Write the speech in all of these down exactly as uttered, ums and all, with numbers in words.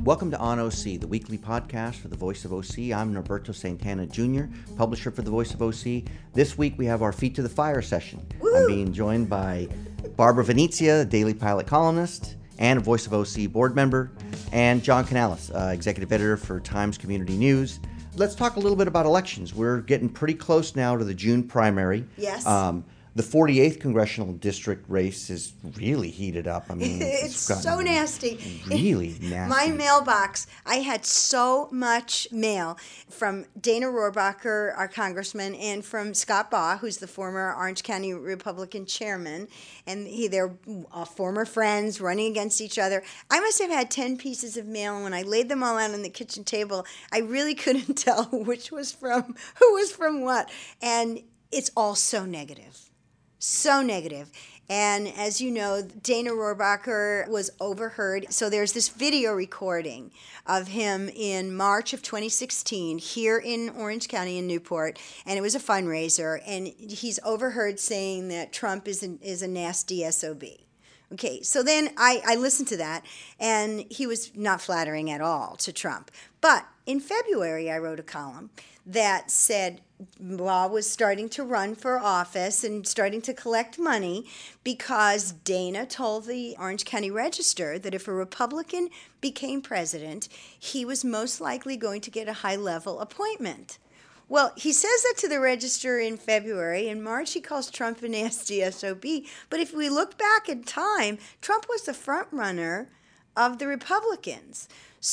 Welcome to On O C, the weekly podcast for the Voice of O C. I'm Norberto Santana Junior, publisher for the Voice of O C. This week we have our Feet to the Fire session. Woo! I'm being joined by Barbara Venezia, the Daily Pilot columnist and a Voice of O C board member, and John Canales, uh, executive editor for Times Community News. Let's talk a little bit about elections. We're getting pretty close now to the June primary. Yes. Um, The forty-eighth congressional district race is really heated up. I mean, it's, it's so nasty. Really nasty. My mailbox, I had so much mail from Dana Rohrabacher, our congressman, and from Scott Baugh, who's the former Orange County Republican chairman. And he, they're uh, former friends running against each other. I must have had ten pieces of mail, and when I laid them all out on the kitchen table, I really couldn't tell which was from, who was from what. And it's all so negative. So negative. And as you know, Dana Rohrabacher was overheard. So there's this video recording of him in March of twenty sixteen here in Orange County in Newport, and it was a fundraiser. And he's overheard saying that Trump is an, is a nasty S O B. Okay, so then I, I listened to that, and he was not flattering at all to Trump. But in February, I wrote a column that said Baugh was starting to run for office and starting to collect money because Dana told the Orange County Register that if a Republican became president, he was most likely going to get a high-level appointment. Well, he says that to the Register in February. In March, he calls Trump a nasty S O B. But if we look back in time, Trump was the front runner of the Republicans.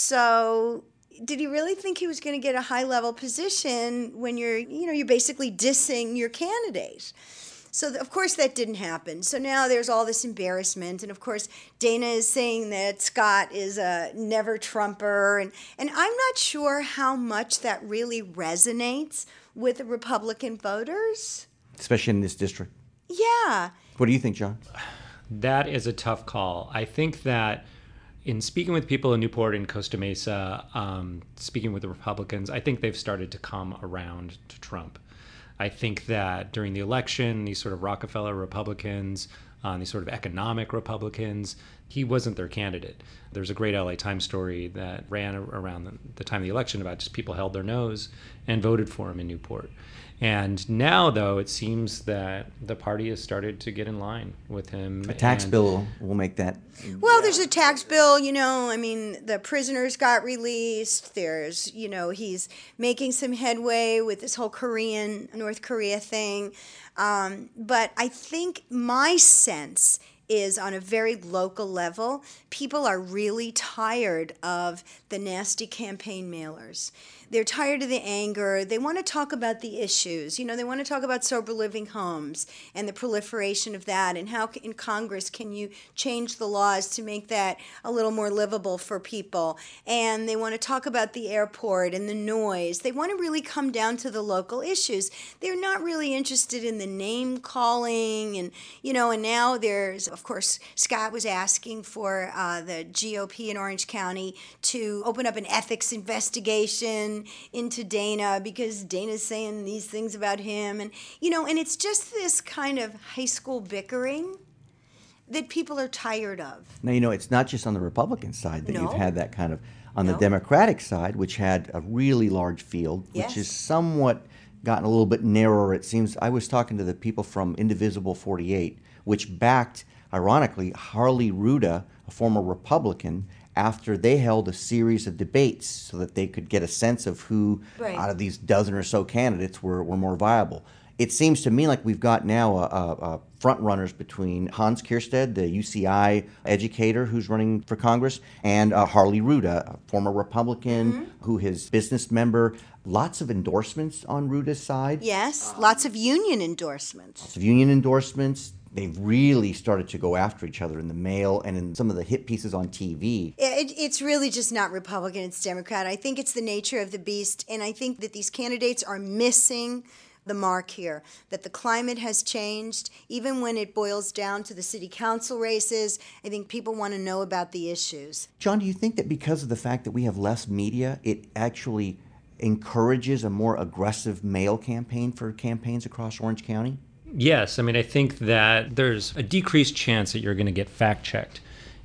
So did he really think he was going to get a high-level position when you're, you know, you're basically dissing your candidate? So, of course, that didn't happen. So now there's all this embarrassment. And, of course, Dana is saying that Scott is a never-Trumper. And, and I'm not sure how much that really resonates with the Republican voters. Especially in this district. Yeah. What do you think, John? That is a tough call. I think that in speaking with people in Newport and Costa Mesa, um, speaking with the Republicans, I think they've started to come around to Trump. I think that during the election, these sort of Rockefeller Republicans, um, these sort of economic Republicans, he wasn't their candidate. There's a great L A Times story that ran around the, the time of the election about just people held their nose and voted for him in Newport. And now, though, it seems that the party has started to get in line with him. A tax and bill will make that. Well, there's a tax bill, you know, I mean, the prisoners got released. There's, you know, he's making some headway with this whole Korean, North Korea thing. Um, but I think my sense is on a very local level, people are really tired of the nasty campaign mailers. They're tired of the anger. They want to talk about the issues. You know, they want to talk about sober living homes and the proliferation of that, and how in Congress can you change the laws to make that a little more livable for people. And they want to talk about the airport and the noise. They want to really come down to the local issues. They're not really interested in the name calling, and, you know, and now there's, of course, Scott was asking for uh, the G O P in Orange County to open up an ethics investigation into Dana because Dana's saying these things about him. And, you know, and it's just this kind of high school bickering that people are tired of. Now, you know, it's not just on the Republican side that No. you've had that kind of, on No. the Democratic side, which had a really large field, which Yes. is somewhat gotten a little bit narrower. It seems, I was talking to the people from Indivisible forty-eight, which backed, ironically, Harley Ruda, a former Republican, after they held a series of debates so that they could get a sense of who Right. out of these dozen or so candidates were, were more viable. It seems to me like we've got now a, a, a front runners between Hans Kierstead, the U C I educator who's running for Congress, and uh, Harley Ruda, a former Republican Mm-hmm. who is business member. Lots of endorsements on Ruda's side. Yes, lots of union endorsements. Lots of union endorsements. They've really started to go after each other in the mail and in some of the hit pieces on T V. It, it's really just not Republican, it's Democrat. I think it's the nature of the beast, and I think that these candidates are missing the mark here, that the climate has changed. Even when it boils down to the city council races, I think people want to know about the issues. John, do you think that because of the fact that we have less media, it actually encourages a more aggressive mail campaign for campaigns across Orange County? Yes, I mean, I think that there's a decreased chance that you're going to get fact-checked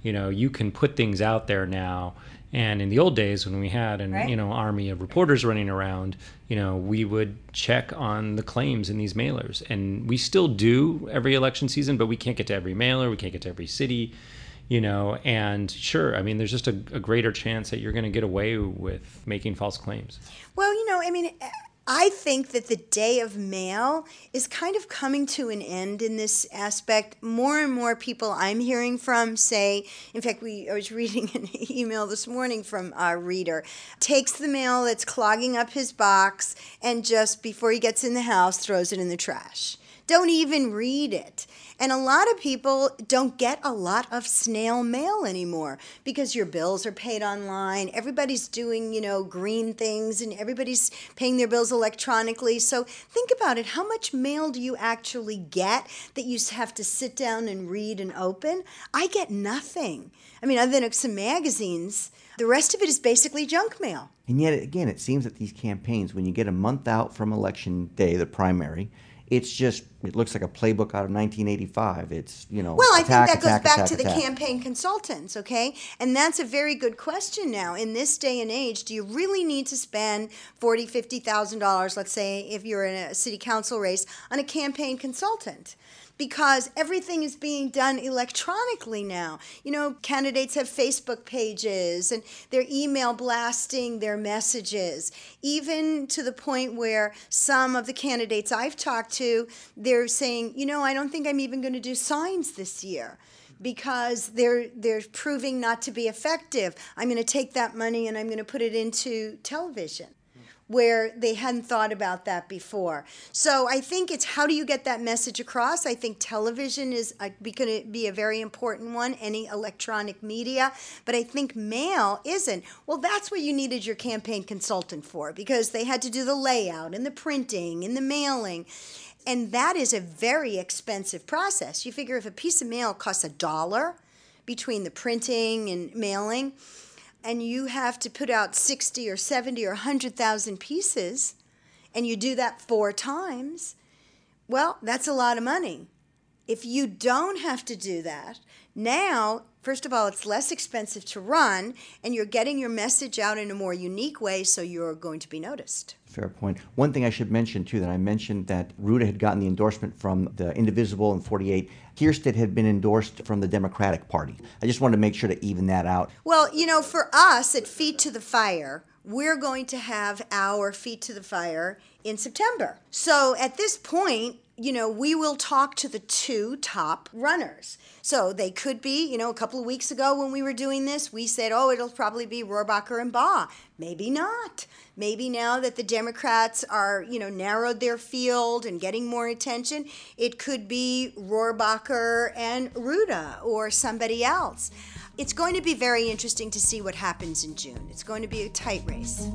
You know, you can put things out there now. And in the old days when we had an Right. you know army of reporters running around, you know, we would check on the claims in these mailers, and we still do every election season, but we can't get to every mailer, we can't get to every city, you know. And sure, I mean, there's just a, a greater chance that you're going to get away with making false claims. Well, you know, I mean, I think that the day of mail is kind of coming to an end in this aspect. More and more people I'm hearing from say, in fact, we I was reading an email this morning from a reader, takes the mail that's clogging up his box and just before he gets in the house throws it in the trash. Don't even read it. And a lot of people don't get a lot of snail mail anymore because your bills are paid online. Everybody's doing, you know, green things and everybody's paying their bills electronically. So think about it. How much mail do you actually get that you have to sit down and read and open? I get nothing. I mean, other than some magazines, the rest of it is basically junk mail. And yet, again, it seems that these campaigns, when you get a month out from election day, the primary, it's just, it looks like a playbook out of nineteen eighty-five. It's, you know, Well, I attack, think that attack, goes back attack, to the attack. campaign consultants, okay? And that's a very good question now. In this day and age, do you really need to spend forty thousand dollars, fifty thousand dollars, let's say, if you're in a city council race, on a campaign consultant? Because everything is being done electronically now. You know, candidates have Facebook pages and they're email blasting their messages, even to the point where some of the candidates I've talked to, they're saying, you know, I don't think I'm even going to do signs this year because they're they're proving not to be effective. I'm going to take that money and I'm going to put it into television, where they hadn't thought about that before. So I think it's how do you get that message across? I think television is going to be a very important one, any electronic media. But I think mail isn't. Well, that's what you needed your campaign consultant for, because they had to do the layout and the printing and the mailing. And that is a very expensive process. You figure if a piece of mail costs a dollar between the printing and mailing, and you have to put out sixty or seventy or one hundred thousand pieces, and you do that four times, well, that's a lot of money. If you don't have to do that, now, first of all, it's less expensive to run, and you're getting your message out in a more unique way, so you're going to be noticed. Fair point. One thing I should mention, too, that I mentioned that Ruta had gotten the endorsement from the Indivisible and forty-eight. Kirsted had been endorsed from the Democratic Party. I just wanted to make sure to even that out. Well, you know, for us at Feet to the Fire, we're going to have our Feet to the Fire in September. So at this point, you know, we will talk to the two top runners. So they could be, you know, a couple of weeks ago when we were doing this, we said, oh, it'll probably be Rohrabacher and Baugh. Maybe not. Maybe now that the Democrats are, you know, narrowed their field and getting more attention, it could be Rohrabacher and Ruta or somebody else. It's going to be very interesting to see what happens in June. It's going to be a tight race.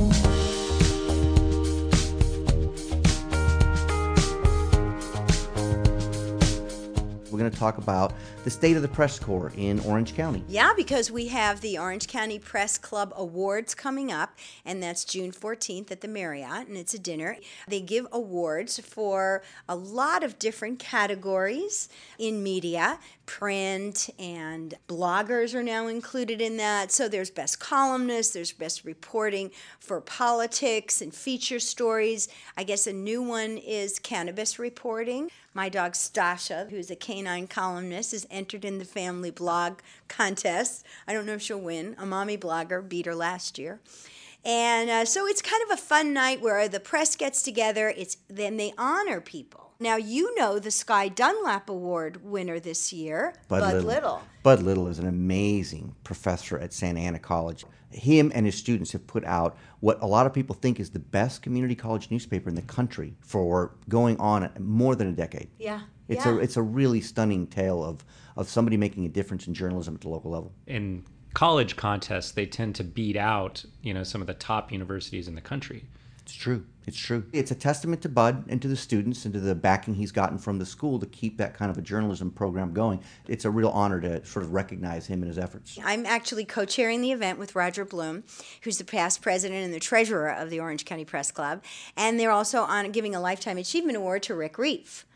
We're going to talk about the state of the press corps in Orange County. Yeah, because we have the Orange County Press Club Awards coming up, and that's June fourteenth at the Marriott, and it's a dinner. They give awards for a lot of different categories in media. Print and bloggers are now included in that. So there's best columnists, there's best reporting for politics and feature stories. I guess a new one is cannabis reporting. My dog Stasha, who's a canine columnist, is entered in the family blog contest. I don't know if she'll win. A mommy blogger beat her last year. And uh, so it's kind of a fun night where the press gets together. It's then they honor people. Now, you know the Sky Dunlap Award winner this year, Bud, Bud Little. Little. Bud Little is an amazing professor at Santa Ana College. Him and his students have put out what a lot of people think is the best community college newspaper in the country for going on more than a decade. Yeah. It's yeah. a it's a really stunning tale of, of somebody making a difference in journalism at the local level. In college contests, they tend to beat out, you know, some of the top universities in the country. It's true. It's true. It's a testament to Bud and to the students and to the backing he's gotten from the school to keep that kind of a journalism program going. It's a real honor to sort of recognize him and his efforts. I'm actually co-chairing the event with Roger Bloom, who's the past president and the treasurer of the Orange County Press Club. And they're also on giving a Lifetime Achievement Award to Rick Reef.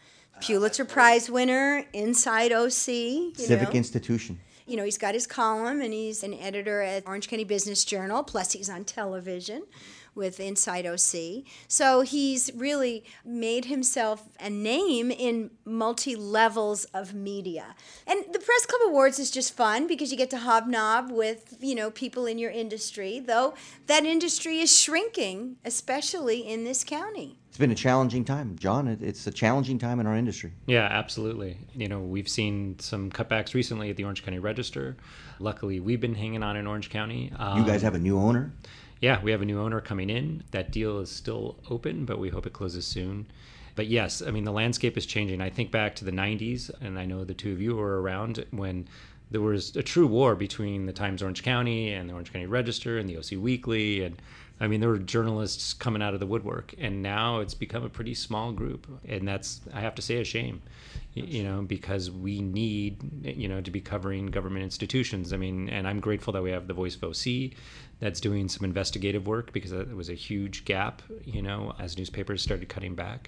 Pulitzer Prize winner, Inside O C. You Civic know. institution. You know, he's got his column, and he's an editor at Orange County Business Journal, plus he's on television with Inside O C. So he's really made himself a name in multi-levels of media. And the Press Club Awards is just fun because you get to hobnob with, you know, people in your industry, though that industry is shrinking, especially in this county. It's been a challenging time, John. It- It's a challenging time in our industry. Yeah, absolutely. You know, we've seen some cutbacks recently at the Orange County Register. Luckily, we've been hanging on in Orange County. Um, You guys have a new owner? Yeah, we have a new owner coming in. That deal is still open, but we hope it closes soon. But yes, I mean, the landscape is changing. I think back to the nineties, and I know the two of you were around when there was a true war between the Times Orange County and the Orange County Register and the O C Weekly. And I mean, there were journalists coming out of the woodwork, and now it's become a pretty small group. And that's, I have to say, a shame, you know, because we need, you know, to be covering government institutions. I mean, and I'm grateful that we have the Voice of O C that's doing some investigative work, because it was a huge gap, you know, as newspapers started cutting back.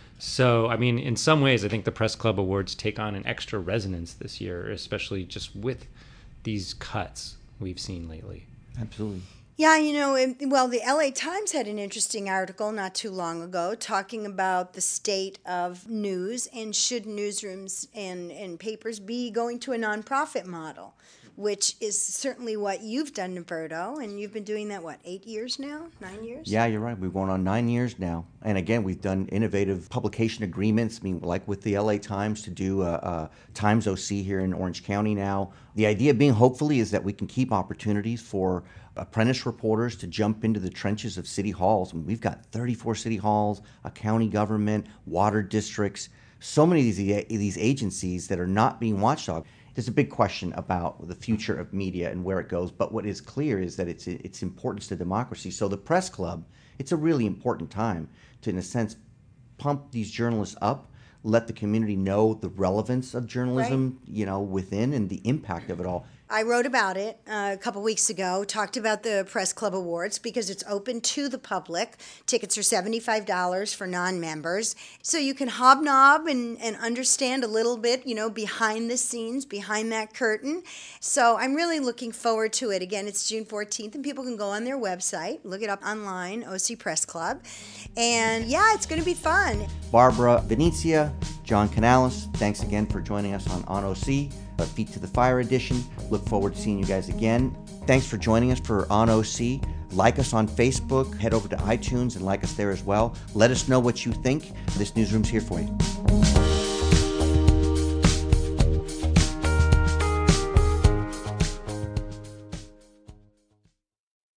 So, I mean, in some ways, I think the Press Club Awards take on an extra resonance this year, especially just with these cuts we've seen lately. Absolutely. Yeah, you know, and- well, the L A Times had an interesting article not too long ago talking about the state of news and should newsrooms and, and papers be going to a nonprofit model, which is certainly what you've done, Norberto, and you've been doing that, what, eight years now? Nine years? Yeah, you're right. We're going on nine years now. And again, we've done innovative publication agreements. I mean, like with the L A Times to do a, a Times O C here in Orange County now. The idea being, hopefully, is that we can keep opportunities for apprentice reporters to jump into the trenches of city halls. I mean, we've got thirty-four city halls, a county government, water districts, so many of these, these agencies that are not being watchdog. There's a big question about the future of media and where it goes, but what is clear is that it's its importance to democracy. So the Press Club, it's a really important time to, in a sense, pump these journalists up, let the community know the relevance of journalism, right, you know, within, and the impact of it all. I wrote about it uh, a couple weeks ago, talked about the Press Club Awards because it's open to the public. Tickets are seventy-five dollars for non-members. So you can hobnob and, and understand a little bit, you know, behind the scenes, behind that curtain. So I'm really looking forward to it. Again, it's June fourteenth, and people can go on their website, look it up online, O C Press Club. And yeah, it's going to be fun. Barbara Venezia, John Canales, thanks again for joining us on On O C. A Feet to the Fire edition. Look forward to seeing you guys again. Thanks for joining us for On O C. Like us on Facebook. Head over to iTunes and like us there as well. Let us know what you think. This newsroom's here for you.